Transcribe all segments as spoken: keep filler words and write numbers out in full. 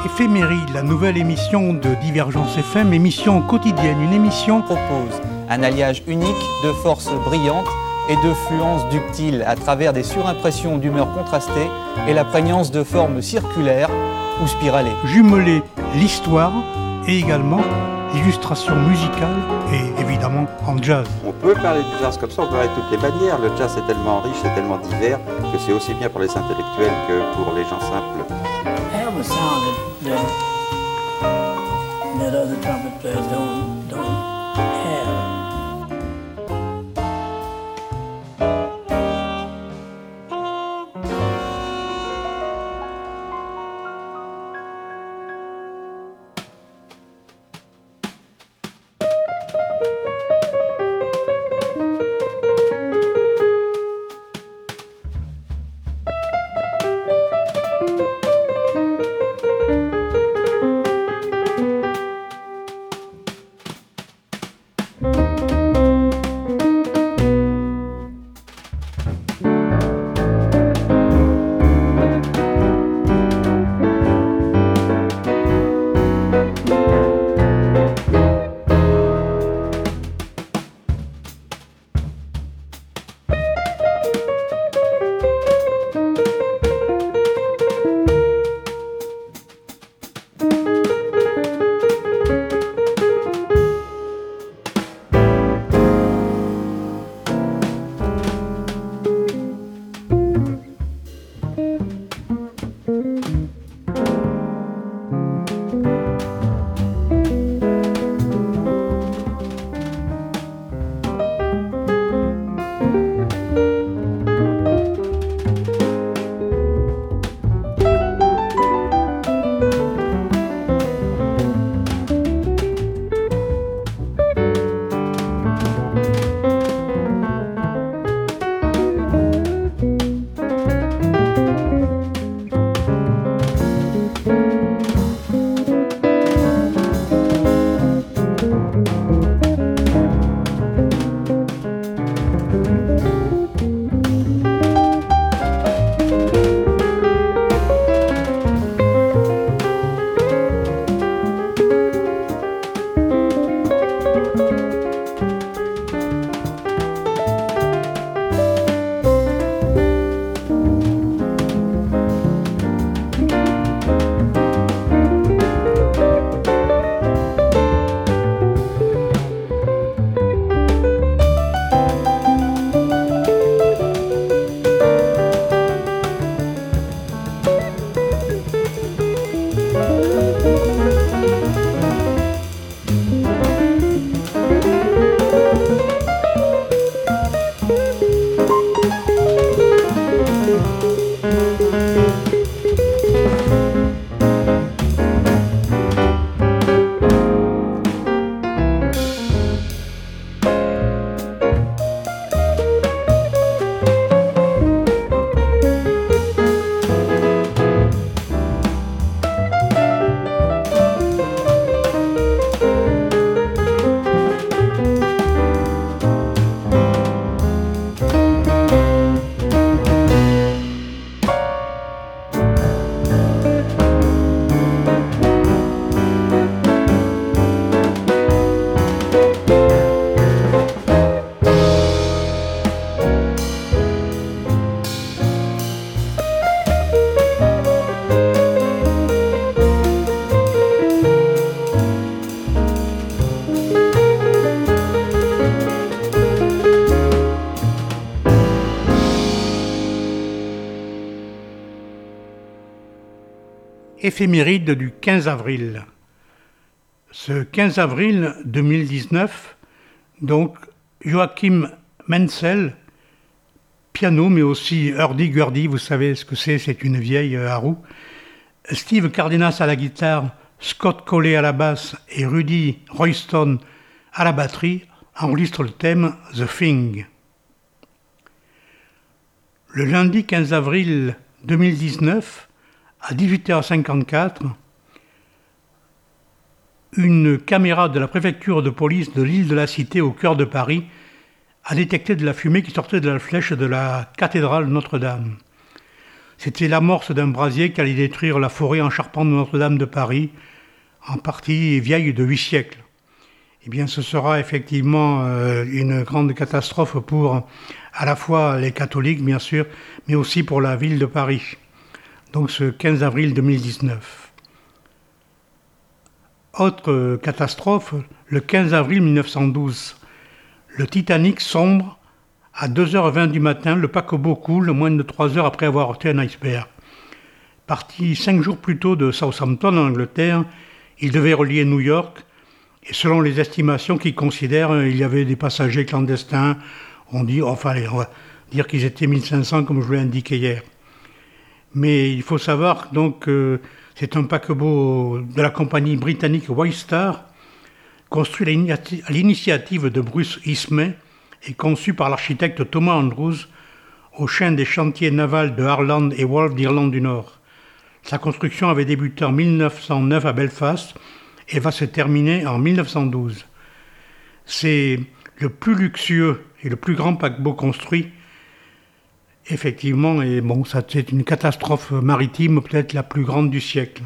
Éphéméride, la nouvelle émission de Divergence F M, émission quotidienne, une émission propose un alliage unique de forces brillantes et de fluences ductiles à travers des surimpressions d'humeurs contrastées et la prégnance de formes circulaires ou spiralées. Jumeler l'histoire et également l'illustration musicale et évidemment en jazz. On peut parler du jazz comme ça, on peut parler de toutes les manières. Le jazz est tellement riche, c'est tellement divers que c'est aussi bien pour les intellectuels que pour les gens simples. I have a sound that, that, that other trumpet players don't, don't have. Éphéméride du quinze avril. Ce quinze avril deux mille dix-neuf, donc Joachim Menzel, piano mais aussi hurdy-gurdy, vous savez ce que c'est, c'est une vieille à roue. Steve Cardenas à la guitare, Scott Colley à la basse et Rudy Royston à la batterie enregistrent le thème The Thing. Le lundi quinze avril deux mille dix-neuf, à dix-huit heures cinquante-quatre, une caméra de la préfecture de police de l'île de la Cité au cœur de Paris a détecté de la fumée qui sortait de la flèche de la cathédrale Notre-Dame. C'était l'amorce d'un brasier qui allait détruire la forêt en charpente de Notre-Dame de Paris, en partie vieille de huit siècles. Eh bien, ce sera effectivement euh, une grande catastrophe pour à la fois les catholiques, bien sûr, mais aussi pour la ville de Paris. Donc ce quinze avril deux mille dix-neuf. Autre catastrophe, le quinze avril mille neuf cent douze. Le Titanic sombre à deux heures vingt du matin, le paquebot coule moins de trois heures après avoir heurté un iceberg. Parti cinq jours plus tôt de Southampton en Angleterre, il devait relier New York. Et selon les estimations qu'ils considèrent, il y avait des passagers clandestins. On dit, enfin, allez, on va dire qu'ils étaient mille cinq cents, comme je vous l'ai indiqué hier. Mais il faut savoir donc que c'est un paquebot de la compagnie britannique White Star, construit à l'initiative de Bruce Ismay et conçu par l'architecte Thomas Andrews au sein des chantiers navals de Harland et Wolff d'Irlande du Nord. Sa construction avait débuté en mille neuf cent neuf à Belfast et va se terminer en mille neuf cent douze. C'est le plus luxueux et le plus grand paquebot construit, effectivement, et bon, ça, c'est une catastrophe maritime peut-être la plus grande du siècle.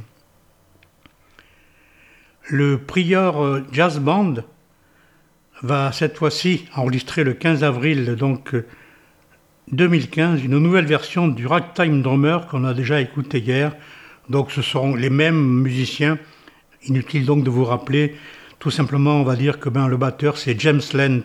Le Prior Jazz Band va cette fois-ci enregistrer le quinze avril donc, deux mille quinze une nouvelle version du Ragtime Drummer qu'on a déjà écouté hier. Donc ce seront les mêmes musiciens. Inutile donc de vous rappeler, tout simplement on va dire que ben, le batteur c'est James Lent.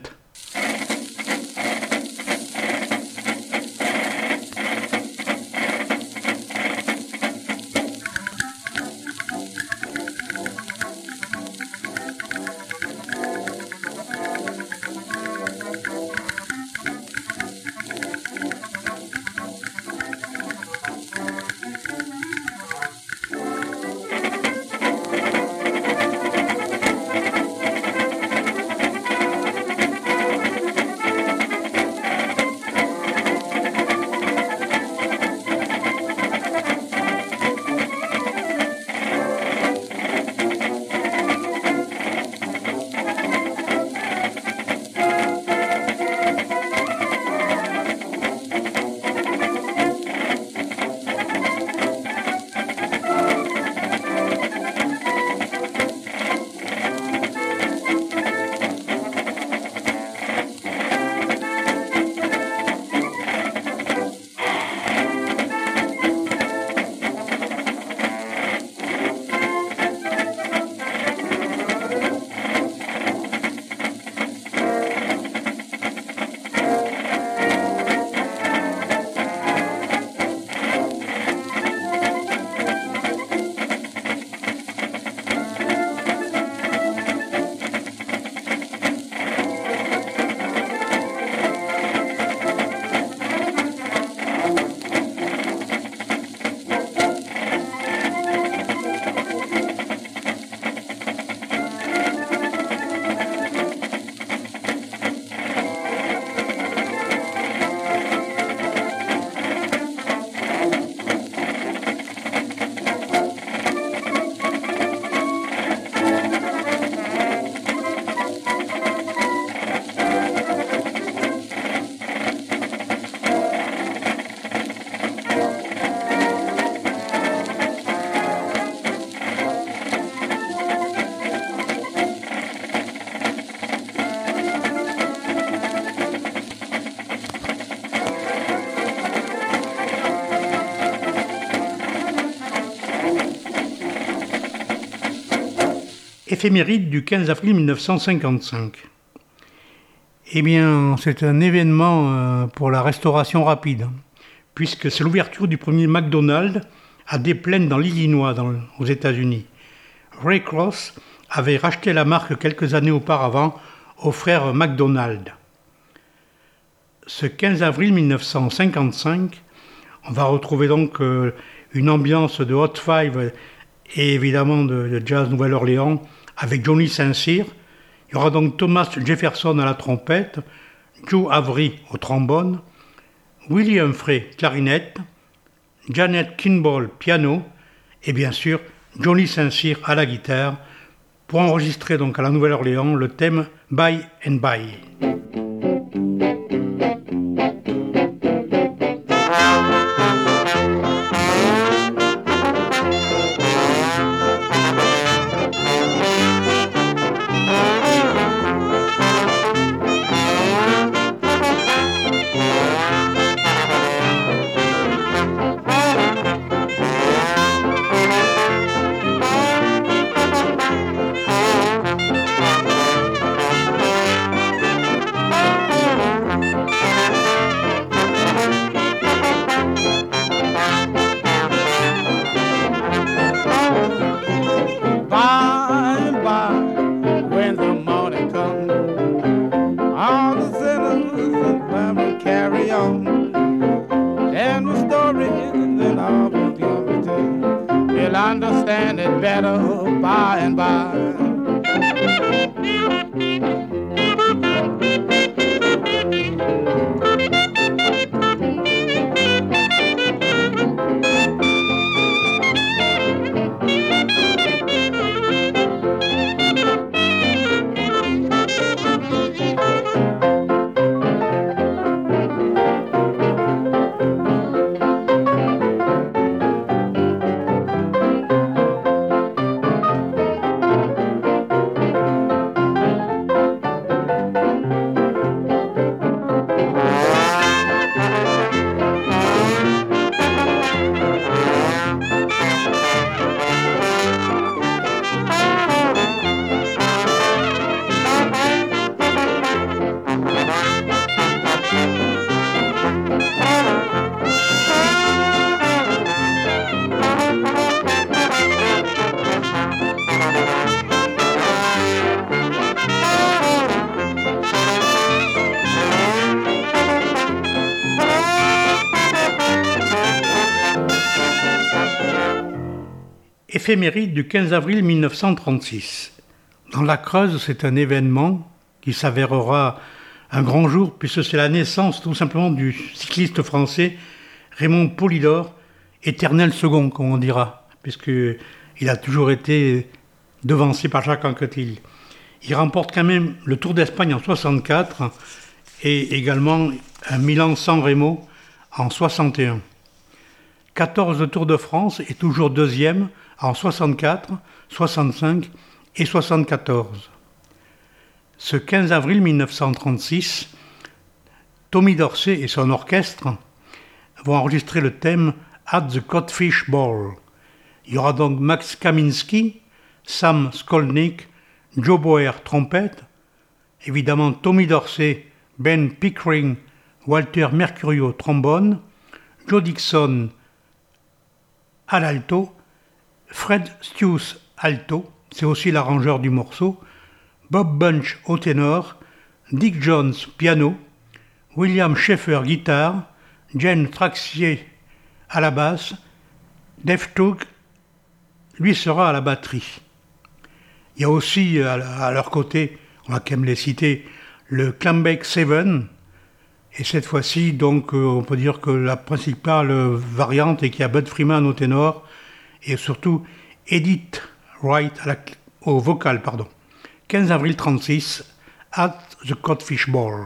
Éphéméride du quinze avril mille neuf cent cinquante-cinq. Eh bien, c'est un événement pour la restauration rapide, puisque c'est l'ouverture du premier McDonald's à Des Plaines dans l'Illinois, dans, aux États-Unis. Ray Kroc avait racheté la marque quelques années auparavant aux frères McDonald. Ce quinze avril mille neuf cent cinquante-cinq, on va retrouver donc euh, une ambiance de Hot Five et évidemment de, de jazz Nouvelle-Orléans avec Johnny Saint-Cyr. Il y aura donc Thomas Jefferson à la trompette, Joe Avery au trombone, Willie Humphrey clarinette, Janet Kimball piano et bien sûr Johnny Saint-Cyr à la guitare pour enregistrer donc à la Nouvelle-Orléans le thème Bye and Bye. understand it better by and by. Éphéméride du quinze avril mille neuf cent trente-six. Dans la Creuse, c'est un événement qui s'avérera un grand jour puisque c'est la naissance tout simplement du cycliste français Raymond Poulidor, éternel second comme on dira, puisqu'il a toujours été devancé par Jacques Anquetil. Il remporte quand même le Tour d'Espagne en soixante-quatre et également un Milan-San Remo en soixante et un. quatorze Tours de France et toujours deuxième en soixante-quatre, soixante-cinq et soixante-quatorze. Ce quinze avril mille neuf cent trente-six, Tommy Dorsey et son orchestre vont enregistrer le thème At the Codfish Ball. Il y aura donc Max Kaminski, Sam Skolnick, Joe Boer trompette, évidemment Tommy Dorsey, Ben Pickering, Walter Mercurio trombone, Joe Dixon à l'alto, Fred Stews alto, c'est aussi l'arrangeur du morceau, Bob Bunch au ténor, Dick Jones piano, William Schaeffer guitare, Jen Traxier à la basse, Dave Tugg, lui sera à la batterie. Il y a aussi à leur côté, on va quand même les citer, le Clambake Seven, et cette fois-ci, donc, on peut dire que la principale variante est qu'il y a Bud Freeman au ténor, et surtout Edith Wright à la, au vocal, pardon. quinze avril trente-six, at the Codfish Ball.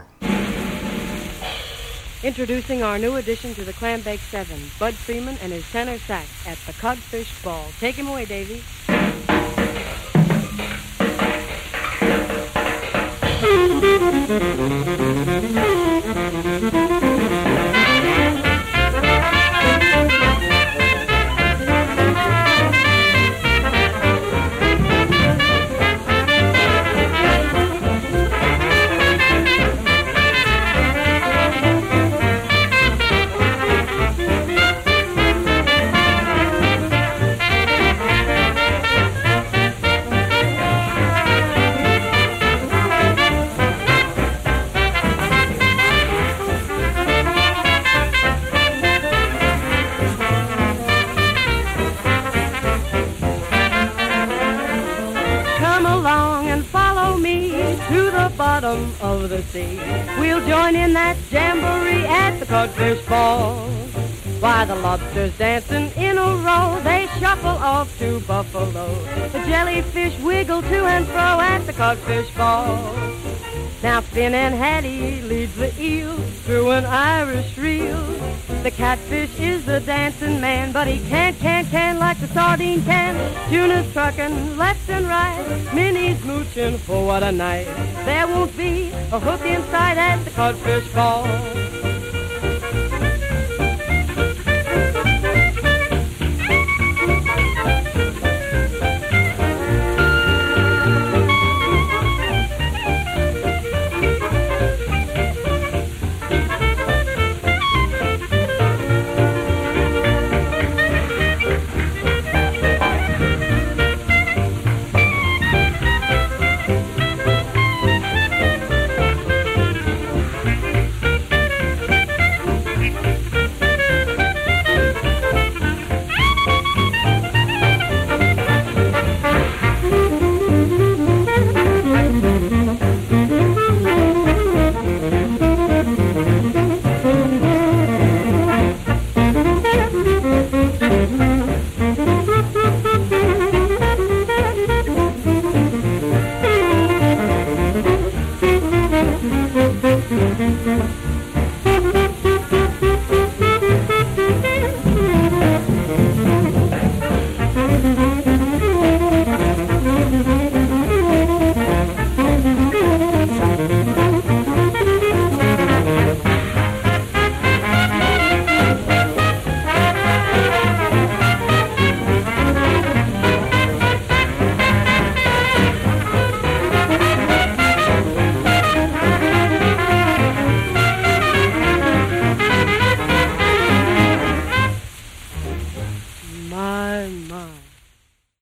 Introducing our new addition to the Clambake Seven, Bud Freeman and his tenor sax at the Codfish Ball. Take him away, Davey. Of the sea, we'll join in that jamboree at the Codfish Ball. Why, the lobsters dancing in a row, they shuffle off to Buffalo. The jellyfish wiggle to and fro at the Codfish Ball. Now Finn and Hattie leads the eel through an Irish reel. The catfish is the dancing man, but he can't, can't, can't like the sardine can. Tuna's trucking left and right, Minnie's mooching, for what a night. There won't be a hook in sight at the Codfish Ball.